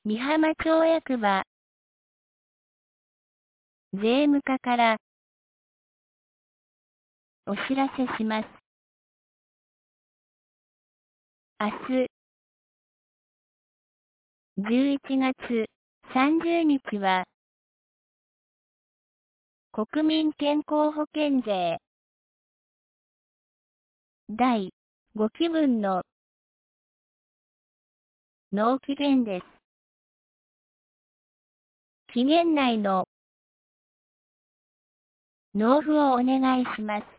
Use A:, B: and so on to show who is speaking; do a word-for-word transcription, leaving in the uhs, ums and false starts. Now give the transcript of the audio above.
A: 美浜町役場税務課からお知らせします。明日じゅういちがつさんじゅうにちは国民健康保険税だいごきぶんの納期限です。期限内の納付をお願いします。